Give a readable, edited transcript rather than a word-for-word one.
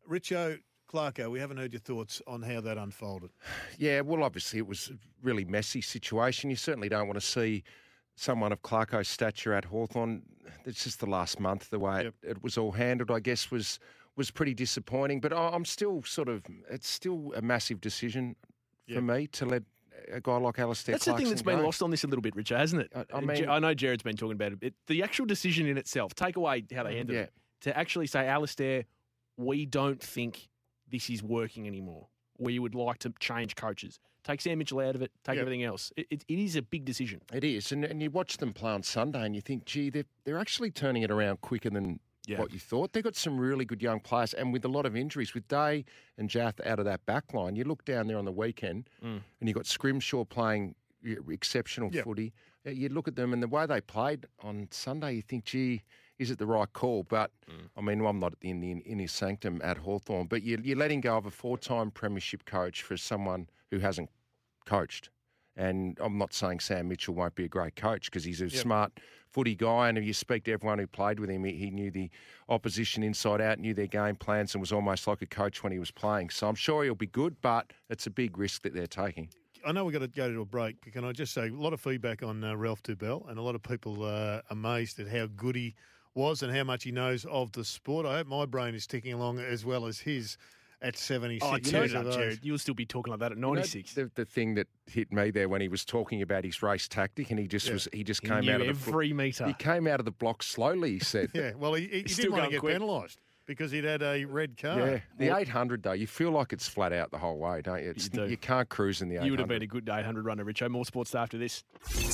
Richo, Clarko, we haven't heard your thoughts on how that unfolded. Yeah, well, obviously it was a really messy situation. You certainly don't want to see someone of Clarko's stature at Hawthorn. It's just the last month, the way it was all handled, I guess, was pretty disappointing. But I'm still it's still a massive decision for me to let a guy like Alistair That's Clarkson the thing that's been lost on this a little bit, Richard, hasn't it? I mean, I know Jared's been talking about it. The actual decision in itself, take away how they handled it, to actually say, Alistair, we don't think this is working anymore. We would like to change coaches. Take Sam Mitchell out of it, take everything else. It is a big decision. It is. And you watch them play on Sunday and you think, gee, they're actually turning it around quicker than what you thought. They've got some really good young players, and with a lot of injuries, with Day and Jath out of that back line, you look down there on the weekend and you've got Scrimshaw playing exceptional footy. You look at them and the way they played on Sunday, you think, gee, is it the right call? But, I mean, I'm not in his sanctum at Hawthorn, but you're letting go of a 4-time premiership coach for someone who hasn't coached. And I'm not saying Sam Mitchell won't be a great coach because he's a smart footy guy, and if you speak to everyone who played with him, he knew the opposition inside out, knew their game plans, and was almost like a coach when he was playing. So I'm sure he'll be good, but it's a big risk that they're taking. I know we've got to go to a break, but can I just say a lot of feedback on Ralph Dubell, and a lot of people are amazed at how good he was and how much he knows of the sport. I hope my brain is ticking along as well as his at 76. Oh, Jared, you'll still be talking like that at 96. The thing that hit me there when he was talking about his race tactic, and he just came out of every metre. He came out of the block slowly, he said. Well, he didn't want to get penalised because he'd had a red card. Yeah, the 800, though, you feel like it's flat out the whole way, don't you? You can't cruise in the 800. You would have been a good 800 runner, Richo. More sports after this.